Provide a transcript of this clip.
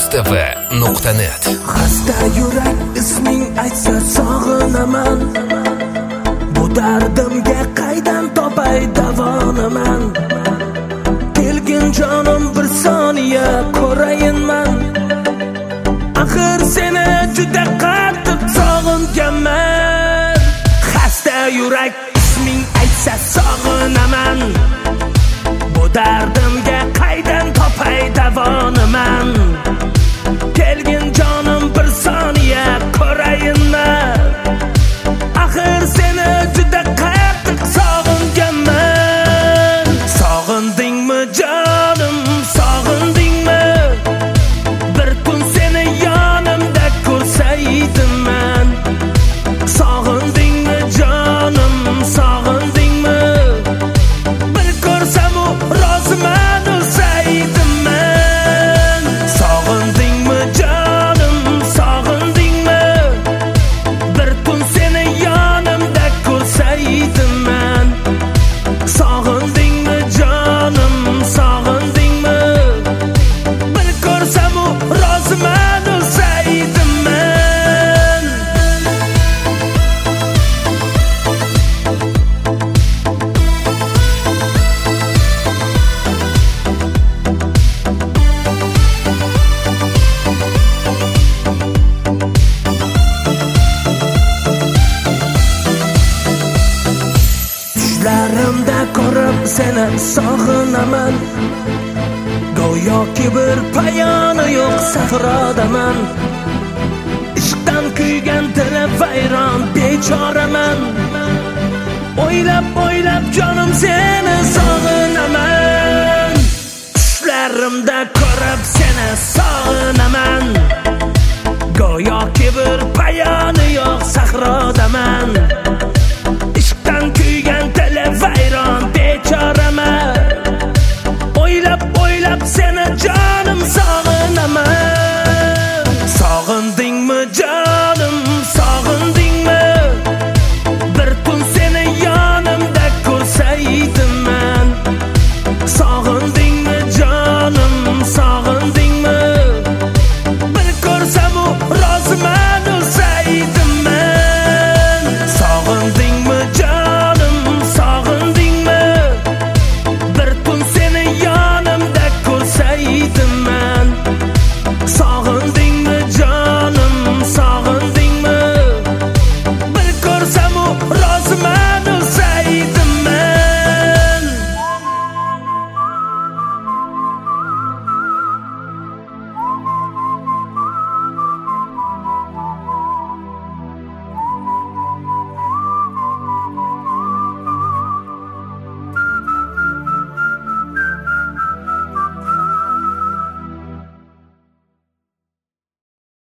mustv.net. Xasta yurak isming aytsa sog'inaman. Bu dardimga qaydan topay davonaman? Kelgin jonim bir soniya ko'rayinman. Axir seni juda qattiq sog'inganman. Xasta yurak isming aytsa sog'inaman. Bu dardimga qaydan topay davonaman? Kelgin jonim bir soniya ko'rayinman. Axir seni juda qattiq sog'inganman. Sog'indingmi jonim, sog'indingmi? Bir kun seni yonimda ko'rsaydim-man. Sog'indingmi jonim, sog'indingmi? Bir ko'rsam roziman o'saydim-man. Sog'indingmi jonim, sog'indingmi? Bir kun seni yonimda ko'rsaydim-man. Sog'indingmi jonim, sog'indingmi? Bir ko'rsam roziman o'saydim-man. Tushlarimda ko'rib seni sog'inaman. Go'yoki bir payoni yo'q sahrodaman. Ishqdan kuygan dilim vayron bechoraman. O'ylab jonim seni sog'inaman. Tushlarimda ko'rib seni sog'inaman. Go'yoki bir payoni yo'q sahrodaman. Ishqdan kuygan dilim vayron bechoraman. O'ylab seni jonim